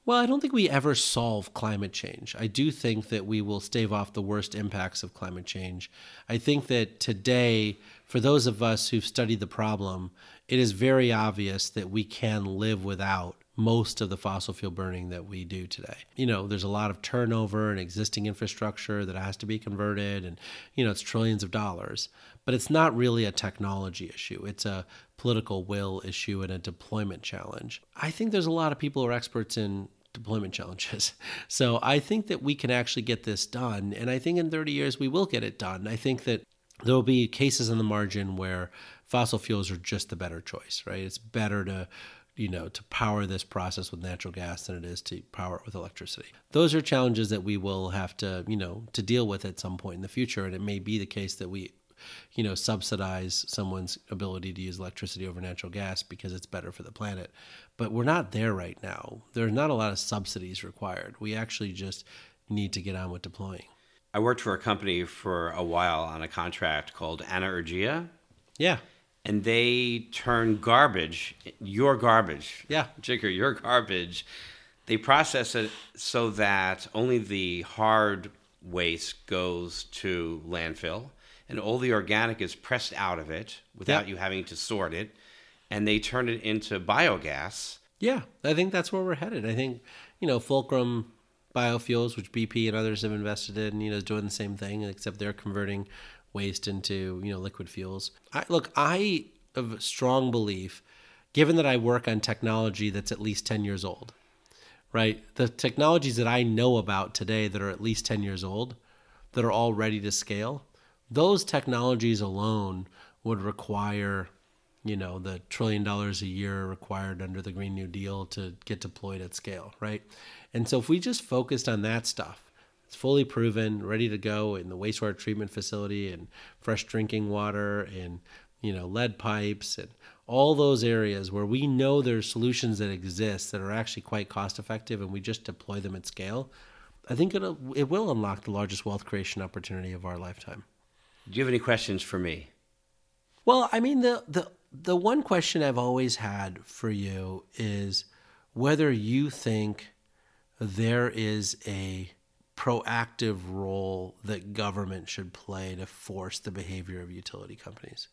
Well, I don't think we ever solve climate change. I do think that we will stave off the worst impacts of climate change. I think that today, for those of us who've studied the problem, it is very obvious that we can live without most of the fossil fuel burning that we do today. You know, there's a lot of turnover in existing infrastructure that has to be converted, and, you know, it's trillions of dollars. But it's not really a technology issue. It's a political will issue and a deployment challenge. I think there's a lot of people who are experts in deployment challenges. So I think that we can actually get this done. And I think in thirty years, we will get it done. I think that there will be cases on the margin where fossil fuels are just the better choice, right? It's better to, you know, to power this process with natural gas than it is to power it with electricity. Those are challenges that we will have to, you know, to deal with at some point in the future. And it may be the case that we, you know, subsidize someone's ability to use electricity over natural gas because it's better for the planet. But we're not there right now. There's not a lot of subsidies required. We actually just need to get on with deploying. I worked for a company for a while on a contract called Anaergia. Yeah. And they turn garbage, your garbage, yeah, Jigger, your garbage, they process it so that only the hard waste goes to landfill, and all the organic is pressed out of it without yeah. you having to sort it, and they turn it into biogas. Yeah, I think that's where we're headed. I think, you know, Fulcrum Biofuels, which B P and others have invested in, you know, is doing the same thing, except they're converting waste into, you know, liquid fuels. I, look, I have a strong belief, given that I work on technology that's at least ten years old, right? The technologies that I know about today that are at least ten years old, that are all ready to scale, those technologies alone would require, you know, the trillion dollars a year required under the Green New Deal to get deployed at scale, right? And so if we just focused on that stuff, it's fully proven, ready to go in the wastewater treatment facility and fresh drinking water and, you know, lead pipes and all those areas where we know there's solutions that exist that are actually quite cost effective, and we just deploy them at scale. I think it'll, it will unlock the largest wealth creation opportunity of our lifetime. Do you have any questions for me? Well, I mean, the the the one question I've always had for you is whether you think there is a proactive role that government should play to force the behavior of utility companies.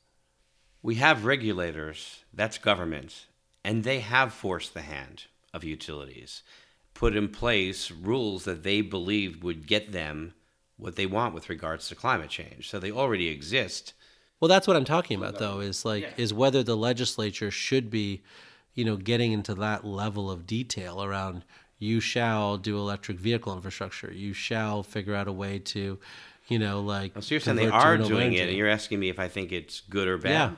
We have regulators, that's government, and they have forced the hand of utilities, put in place rules that they believed would get them what they want with regards to climate change. So they already exist. Well, that's what I'm talking about, though, is like yeah. is whether the legislature should be, you know, getting into that level of detail around you shall do electric vehicle infrastructure. You shall figure out a way to, you know, like. Oh, so you're saying they are doing it, and you're asking me if I think it's good or bad? Yeah.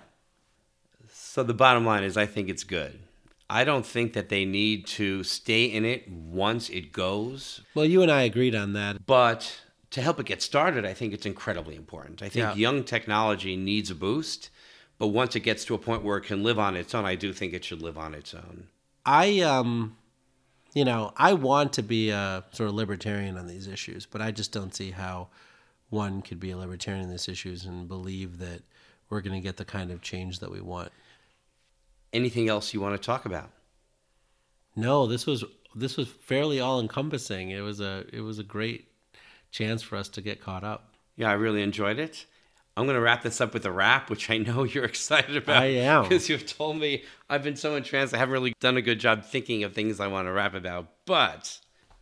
So the bottom line is I think it's good. I don't think that they need to stay in it once it goes. Well, you and I agreed on that. But to help it get started, I think it's incredibly important. I think yeah. young technology needs a boost, but once it gets to a point where it can live on its own, I do think it should live on its own. I, um... You know, I want to be a sort of libertarian on these issues, but I just don't see how one could be a libertarian on these issues and believe that we're going to get the kind of change that we want. Anything else you want to talk about? No, this was this was fairly all-encompassing. It was a it was a great chance for us to get caught up. Yeah, I really enjoyed it. I'm going to wrap this up with a rap, which I know you're excited about. I am. Because you've told me I've been so entranced. I haven't really done a good job thinking of things I want to rap about. But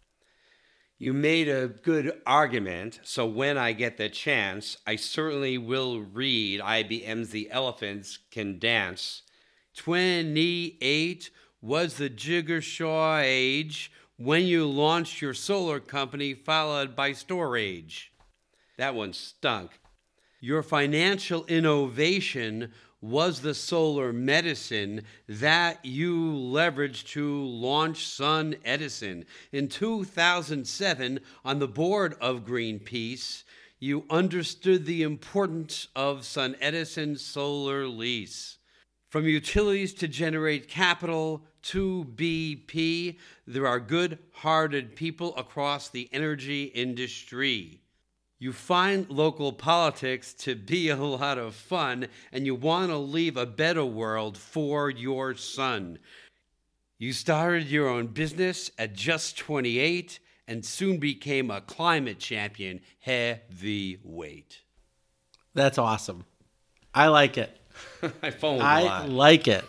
you made a good argument. So when I get the chance, I certainly will read I B M's The Elephants Can Dance. twenty-eight was the Jiggershaw age when you launched your solar company, followed by storage. That one stunk. Your financial innovation was the solar medicine that you leveraged to launch Sun Edison. In two thousand seven, on the board of Greenpeace, you understood the importance of Sun Edison's solar lease. From utilities to generate capital to B P, there are good-hearted people across the energy industry. You find local politics to be a lot of fun, and you want to leave a better world for your son. You started your own business at just twenty-eight and soon became a climate champion heavyweight. That's awesome. I like it. I foamed a I lot. like it.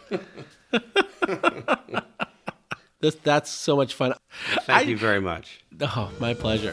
this That's so much fun. Thank I, you very much. Oh, my pleasure.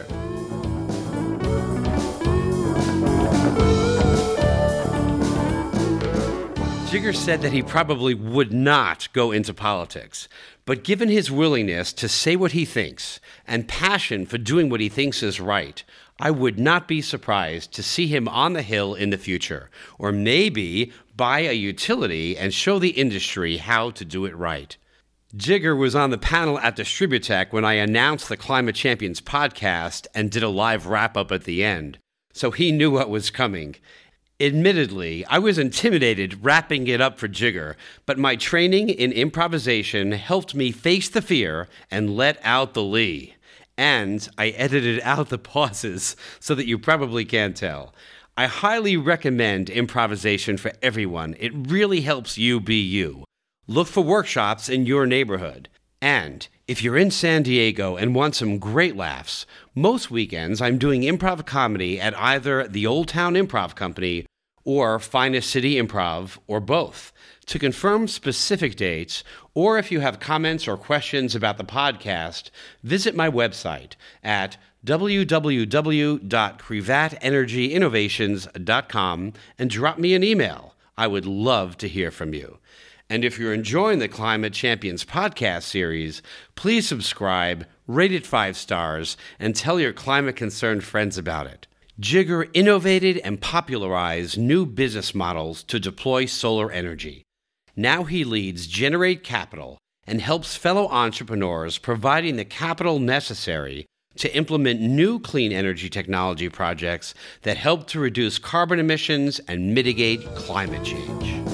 Jigger said that he probably would not go into politics, but given his willingness to say what he thinks and passion for doing what he thinks is right, I would not be surprised to see him on the Hill in the future, or maybe buy a utility and show the industry how to do it right. Jigger was on the panel at Distributech when I announced the Climate Champions podcast and did a live wrap-up at the end, so he knew what was coming. Admittedly, I was intimidated wrapping it up for Jigger, but my training in improvisation helped me face the fear and let out the Lee. And I edited out the pauses so that you probably can't tell. I highly recommend improvisation for everyone. It really helps you be you. Look for workshops in your neighborhood. And if you're in San Diego and want some great laughs, most weekends I'm doing improv comedy at either the Old Town Improv Company or Finest City Improv, or both. To confirm specific dates, or if you have comments or questions about the podcast, visit my website at w w w dot crevat energy innovations dot com and drop me an email. I would love to hear from you. And if you're enjoying the Climate Champions podcast series, please subscribe, rate it five stars, and tell your climate-concerned friends about it. Jigger innovated and popularized new business models to deploy solar energy. Now he leads Generate Capital and helps fellow entrepreneurs providing the capital necessary to implement new clean energy technology projects that help to reduce carbon emissions and mitigate climate change.